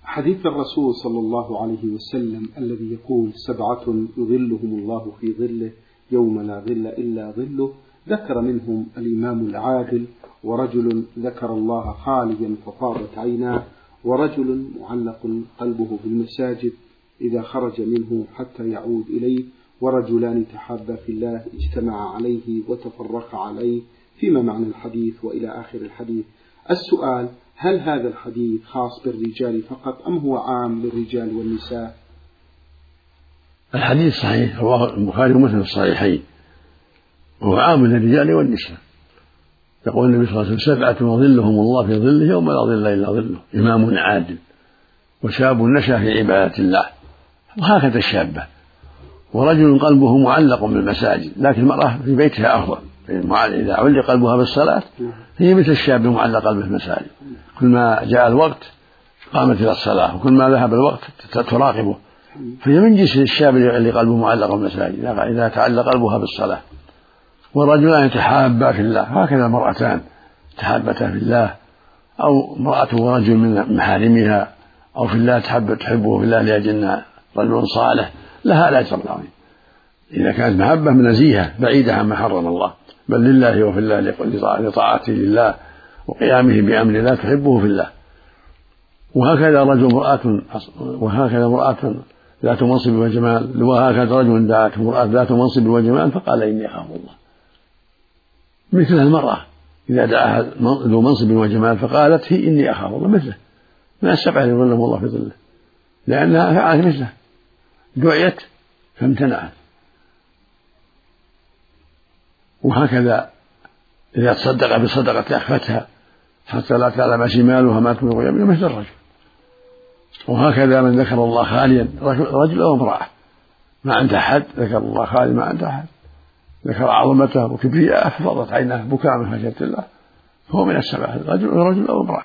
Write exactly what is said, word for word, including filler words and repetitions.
حديث الرسول صلى الله عليه وسلم الذي يقول سبعة يظلهم الله في ظله يوم لا ظل إلا ظله، ذكر منهم الإمام العادل، ورجل ذكر الله خاليا ففاضت عيناه، ورجل معلق قلبه بالمساجد إذا خرج منه حتى يعود إليه، ورجلان تحابا في الله اجتمعا عليه وتفرقا عليه، فيما معنى الحديث وإلى آخر الحديث. السؤال: هل هذا الحديث خاص بالرجال فقط أم هو عام للرجال والنساء؟ الحديث صحيح، رواه البخاري ومسلم في الصحيحين، وهو عام للرجال والنساء. يقول النبي صلى الله عليه وسلم: سبعة يظلهم الله في ظله يوم لا ظل إلا ظله، إمام عادل، وشاب نشأ في عبادة الله، وهكذا الشابة، ورجل قلبه معلق بالمساجد، لكن المرأة في بيتها أفضل، إذا علق قلبها بالصلاة هي مثل الشاب المعلق قلبه بالمساجد، كل ما جاء الوقت قامت إلى الصلاة، وكل ما ذهب الوقت تراقبه، فهي من جنس الشاب اللي قلبه معلق بالمساجد إذا تعلق قلبها بالصلاة. والرجلان يتحابا في الله، هكذا المرأتان تحابتا في الله، أو امرأة ورجل من محارمها، أو في الله تحب تحبه في الله لأجل رجل صالح، لها الأجر العظيم إذا كانت محبة نزيهة بعيدة عما حرم الله، بل لله وفي الله لطاعته لله وقيامه بأمر الله تحبه في الله. وهكذا رجل مرأة وهكذا مرأة ذات منصب وجمال، وهكذا رجل دعته مرأة ذات منصب وجمال فقال: إني أخاف الله. مثل المرأة إذا دعاها ذو منصب وجمال فقالت: هي إني أخاف الله، مثله من السبعة يظلهم الله في ظله، لأنها فعلت مثله، دعيت فامتنعت. وهكذا إذا تصدق بصدقة أخفتها حتى لا تعلم شمالها ما تنفق يمينه، مثل الرجل. وهكذا من ذكر الله خاليا، رجل أو امرأة ما عنده أحد، ذكر الله خاليا ما عنده أحد، ذكر عظمته وكبرياءه ففضت عيناه بكاء من خشية الله، فهو من السبعة، رجل أو امرأة.